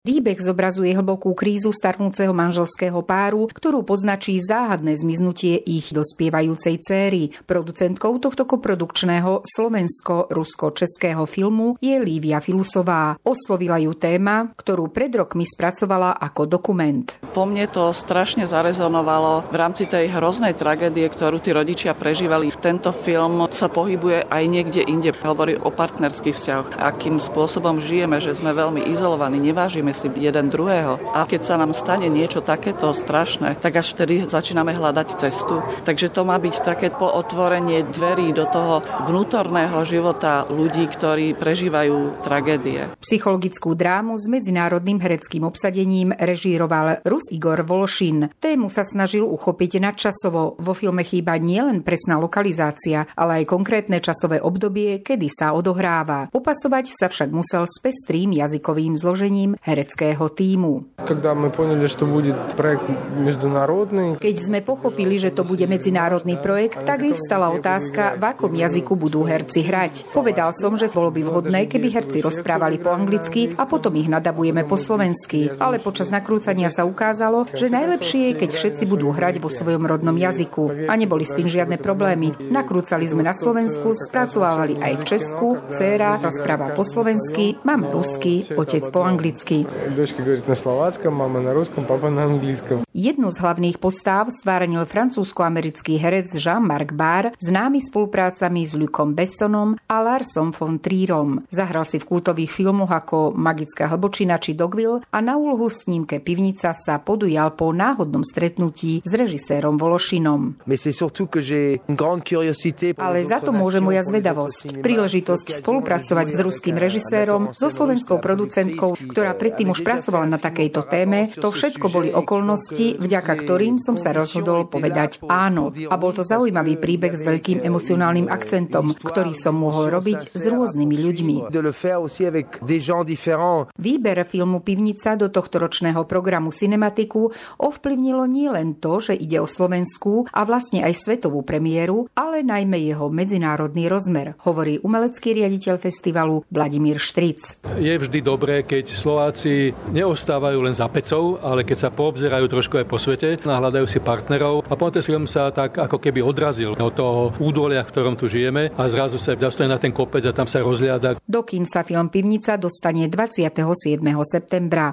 Príbeh zobrazuje hlbokú krízu starnúceho manželského páru, ktorú poznačí záhadné zmiznutie ich dospievajúcej céry. Producentkou tohto koprodukčného slovensko-rusko-českého filmu je Lívia Filusová. Oslovila ju téma, ktorú pred rokmi spracovala ako dokument. Po mne to strašne zarezonovalo v rámci tej hroznej tragédie, ktorú tí rodičia prežívali. Tento film sa pohybuje aj niekde inde. Hovorí o partnerských vzťahoch, akým spôsobom žijeme, že sme veľmi izolovaní, nevážime si jeden druhého. A keď sa nám stane niečo takéto strašné, tak až vtedy začíname hľadať cestu. Takže to má byť také pootvorenie dverí do toho vnútorného života ľudí, ktorí prežívajú tragédie. Psychologickú drámu s medzinárodným hereckým obsadením režíroval Rus Igor Vološin. Tému sa snažil uchopiť nadčasovo. Vo filme chýba nielen presná lokalizácia, ale aj konkrétne časové obdobie, kedy sa odohráva. Popasovať sa však musel s pestrým jazykovým zložením hereckého tímu. Keď sme pochopili, že to bude medzinárodný projekt, tak vyvstala otázka, v akom jazyku budú herci hrať. Povedal som, že bolo by vhodné, keby herci rozprávali po anglicky a potom ich nadabujeme po slovensky. Ale počas nakrúcania sa ukázalo, že najlepšie je, keď všetci budú hrať vo svojom rodnom jazyku. A neboli s tým žiadne problémy. Nakrúcali sme na Slovensku, spracovávali aj v Česku, dcéra rozpráva po slovensky, mama rusky, otec po anglicky. Дочка говорит на словацком, мама на русском, папа на английском. Jednu z hlavných postáv stvárnil francúzsko-americký herec Jean-Marc Barr, známy spoluprácami s Lukom Bessonom a Larsom von Trierom. Zahral si v kultových filmoch ako Magická hlbočina či Dogville a na úlohu v snímke Pivnica sa podujal po náhodnom stretnutí s režisérom Vološinom. Ale za to môže moja zvedavosť. Príležitosť spolupracovať s ruským režisérom, so slovenskou producentkou, ktorá predtým už pracovala na takejto téme, to všetko boli okolnosti, vďaka ktorým som sa rozhodol povedať áno. A bol to zaujímavý príbeh s veľkým emocionálnym akcentom, ktorý som mohol robiť s rôznymi ľuďmi. Výber filmu Pivnica do tohtoročného programu Cinematiku ovplyvnilo nielen to, že ide o slovenskú a vlastne aj svetovú premiéru, ale najmä jeho medzinárodný rozmer, hovorí umelecký riaditeľ festivalu Vladimír Štric. Je vždy dobré, keď Slováci neostávajú len za pecou, ale keď sa poobzerajú trošku aj po svete, nahľadajú si partnerov a potom ten film sa tak ako keby odrazil od toho údolia, v ktorom tu žijeme a zrazu sa dostane na ten kopec a tam sa rozliada. Do kín sa film Pivnica dostane 27. septembra.